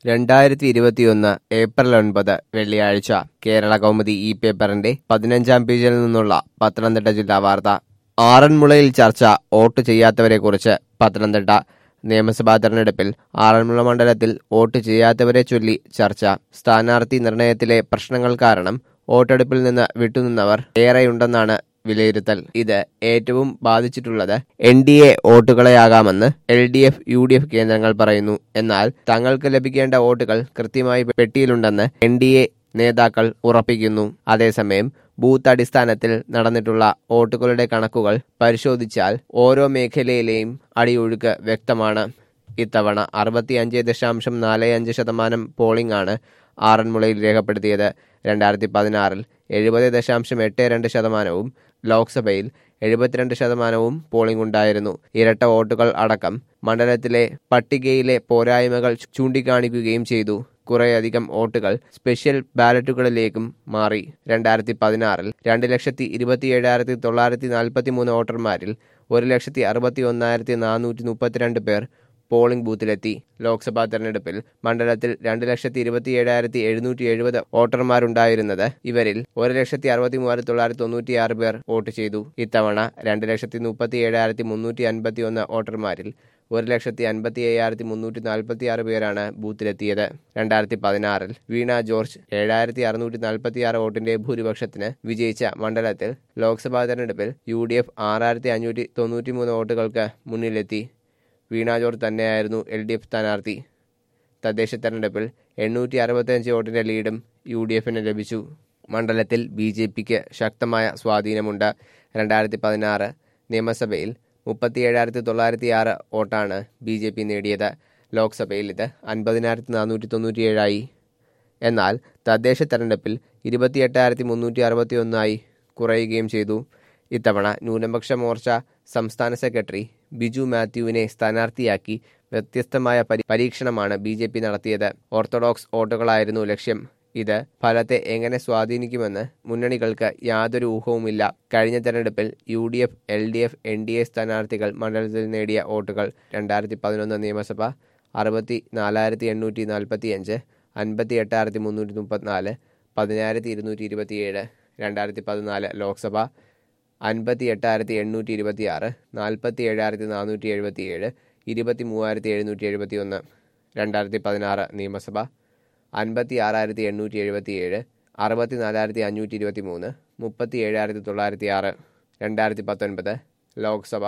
2021 April 9 വെള്ളിയാഴ്ച കേരള കൗമുദി ഈ പേപ്പറിന്റെ 15-ാം പേജിൽ നിന്നുള്ള പത്തനംതിട്ട ജില്ലാ വാർത്ത. ആറന്മുളയിൽ ചർച്ച, വോട്ട് ചെയ്യാത്തവരെക്കുറിച്ച്. പത്തനംതിട്ട നിയമസഭാ തെരഞ്ഞെടുപ്പിൽ ആറന്മുള മണ്ഡലത്തിൽ വോട്ട് ചെയ്യാത്തവരെ ചൊല്ലി ചർച്ച. സ്ഥാനാർത്ഥി നിർണയത്തിലെ പ്രശ്നങ്ങൾ കാരണം വോട്ടെടുപ്പിൽ നിന്ന് വിട്ടുനിന്നവർ ഏറെയുണ്ടെന്നാണ് വിലയിരുത്തൽ. ഇത് ഏറ്റവും ബാധിച്ചിട്ടുള്ളത് NDA വോട്ടുകളെയാകാമെന്ന് LDF, UDF കേന്ദ്രങ്ങൾ പറയുന്നു. എന്നാൽ തങ്ങൾക്ക് ലഭിക്കേണ്ട വോട്ടുകൾ കൃത്യമായി പെട്ടിയിലുണ്ടെന്ന് NDA നേതാക്കൾ ഉറപ്പിക്കുന്നു. അതേസമയം ബൂത്ത് അടിസ്ഥാനത്തിൽ നടന്നിട്ടുള്ള വോട്ടുകളുടെ കണക്കുകൾ പരിശോധിച്ചാൽ ഓരോ മേഖലയിലെയും അടിയൊഴുക്ക് വ്യക്തമാണ്. ഇത്തവണ 65.45% പോളിംഗ് ആണ് ആറന്മുളയിൽ രേഖപ്പെടുത്തിയത്. 2016-ൽ 70.82%വും ലോക്സഭയിൽ 72%വും പോളിംഗ് ഉണ്ടായിരുന്നു. ഇരട്ട വോട്ടുകൾ അടക്കം മണ്ഡലത്തിലെ പട്ടികയിലെ പോരായ്മകൾ ചൂണ്ടിക്കാണിക്കുകയും ചെയ്തു. കുറേയധികം വോട്ടുകൾ സ്പെഷ്യൽ ബാലറ്റുകളിലേക്കും മാറി. 2016-ൽ 2,27,943 വോട്ടർമാരിൽ 1,61,432 പേർ പോളിംഗ് ബൂത്തിലെത്തി. ലോക്സഭാ തെരഞ്ഞെടുപ്പിൽ മണ്ഡലത്തിൽ 2,27,770 വോട്ടർമാരുണ്ടായിരുന്നത്. ഇവരിൽ 1,63,996 പേർ വോട്ട് ചെയ്തു. ഇത്തവണ 2,37,351 വോട്ടർമാരിൽ 1,55,346 പേരാണ് ബൂത്തിലെത്തിയത്. 2016-ൽ വീണ ജോർജ് 7,646 വോട്ടിന്റെ ഭൂരിപക്ഷത്തിന് വിജയിച്ച മണ്ഡലത്തിൽ ലോക്സഭാ തെരഞ്ഞെടുപ്പിൽ UDF 6,593 വോട്ടുകൾക്ക് മുന്നിലെത്തി. വീണ ജോർജ് തന്നെയായിരുന്നു LDF സ്ഥാനാർത്ഥി. തദ്ദേശ തെരഞ്ഞെടുപ്പിൽ 865 വോട്ടിന്റെ ലീഡും UDFന് ലഭിച്ചു. മണ്ഡലത്തിൽ BJPക്ക് ശക്തമായ സ്വാധീനമുണ്ട്. 2016 നിയമസഭയിൽ 37,906 വോട്ടാണ് BJP നേടിയത്. ലോക്സഭയിൽ ഇത് 50,497 എന്നാൽ തദ്ദേശ തെരഞ്ഞെടുപ്പിൽ 28,361 കുറയുകയും ചെയ്തു. ഇത്തവണ ന്യൂനപക്ഷ മോർച്ച സംസ്ഥാന സെക്രട്ടറി ബിജു മാത്യുവിനെ സ്ഥാനാർത്ഥിയാക്കി വ്യത്യസ്തമായ പരീക്ഷണമാണ് BJP നടത്തിയത്. ഓർത്തഡോക്സ് വോട്ടുകളായിരുന്നു ലക്ഷ്യം. ഇത് ഫലത്തെ എങ്ങനെ സ്വാധീനിക്കുമെന്ന് മുന്നണികൾക്ക് യാതൊരു ഊഹവുമില്ല. കഴിഞ്ഞ തെരഞ്ഞെടുപ്പിൽ UDF, LDF, NDA സ്ഥാനാർത്ഥികൾ മണ്ഡലത്തിൽ നേടിയ വോട്ടുകൾ: 2011 നിയമസഭ 64,845, 58,334, 10,227. 2014 ലോക്സഭ 58,826, 47,477, 23,771. 2016 നിയമസഭ 56,877, 64,523, 37,906. 2019 ലോക്സഭ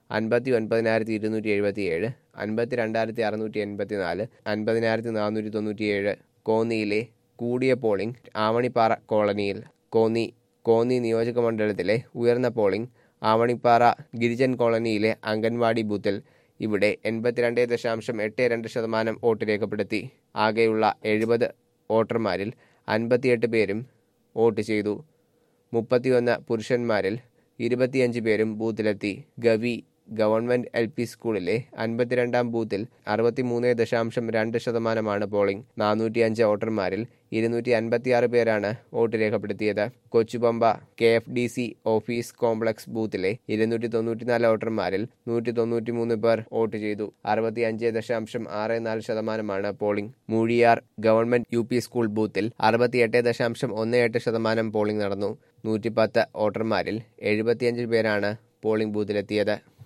59,277, 52,684, 50,497. കോന്നിയിലെ കൂടിയ പോളിംഗ് ആവണിപ്പാറ കോളനിയിൽ. കോന്നി നിയോജക മണ്ഡലത്തിലെ ഉയർന്ന പോളിംഗ് ആവണിപ്പാറ ഗിരിജൻ കോളനിയിലെ അംഗൻവാടി ബൂത്തിൽ. ഇവിടെ 82.82% വോട്ട് രേഖപ്പെടുത്തി. ആകെയുള്ള 70 വോട്ടർമാരിൽ 58 പേരും വോട്ട് ചെയ്തു. 31 പുരുഷന്മാരിൽ 25 പേരും ബൂത്തിലെത്തി. ഗവി ഗവൺമെന്റ് LP സ്കൂളിലെ 52-ാം ബൂത്തിൽ 63.2% പോളിംഗ്. 405 വോട്ടർമാരിൽ 256 പേരാണ് വോട്ട് രേഖപ്പെടുത്തിയത്. കൊച്ചുപമ്പ KFDC ഓഫീസ് കോംപ്ലക്സ് ബൂത്തിലെ 294 വോട്ടർമാരിൽ 193 പേർ വോട്ട് ചെയ്തു. 65.64% polling. Moozhiyar government UP school ബൂത്തിൽ 68.18% പോളിംഗ് നടന്നു. 110 വോട്ടർമാരിൽ 75 പേരാണ് പോളിംഗ് ബൂത്തിലെത്തിയത്.